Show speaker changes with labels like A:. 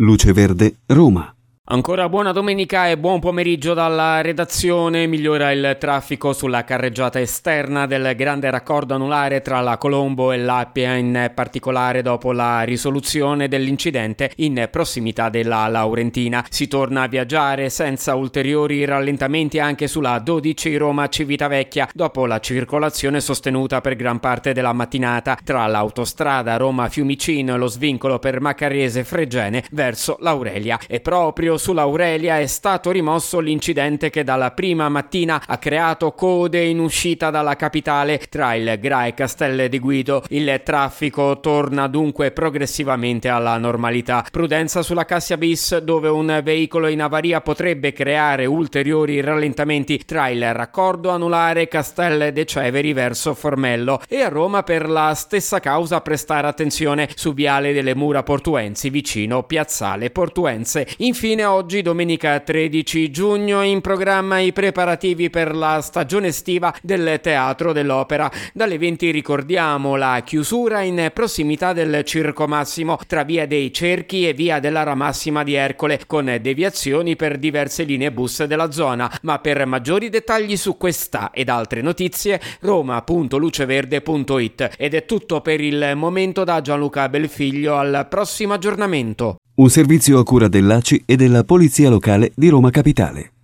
A: Luce Verde, Roma.
B: Ancora buona domenica e buon pomeriggio dalla redazione. Migliora il traffico sulla carreggiata esterna del grande raccordo anulare tra la Colombo e l'Appia, in particolare dopo la risoluzione dell'incidente in prossimità della Laurentina. Si torna a viaggiare senza ulteriori rallentamenti anche sulla 12 Roma-Civitavecchia dopo la circolazione sostenuta per gran parte della mattinata tra l'autostrada Roma-Fiumicino e lo svincolo per Maccarese-Fregene verso l'Aurelia. E proprio sull'Aurelia è stato rimosso l'incidente che dalla prima mattina ha creato code in uscita dalla capitale tra il GRA e Castel di Guido. Il traffico torna dunque progressivamente alla normalità. Prudenza sulla Cassia Bis, dove un veicolo in avaria potrebbe creare ulteriori rallentamenti tra il raccordo anulare Castel de Ceveri verso Formello, e a Roma per la stessa causa prestare attenzione su Viale delle Mura Portuensi vicino Piazzale Portuense. Infine, oggi, domenica 13 giugno, in programma i preparativi per la stagione estiva del Teatro dell'Opera. Dalle 20 ricordiamo la chiusura in prossimità del Circo Massimo tra Via dei Cerchi e Via della Ramassima di Ercole, con deviazioni per diverse linee bus della zona. Ma per maggiori dettagli su questa ed altre notizie, roma.luceverde.it. Ed è tutto per il momento da Gianluca Belfiglio. Al prossimo aggiornamento.
A: Un servizio a cura dell'ACI e della Polizia Locale di Roma Capitale.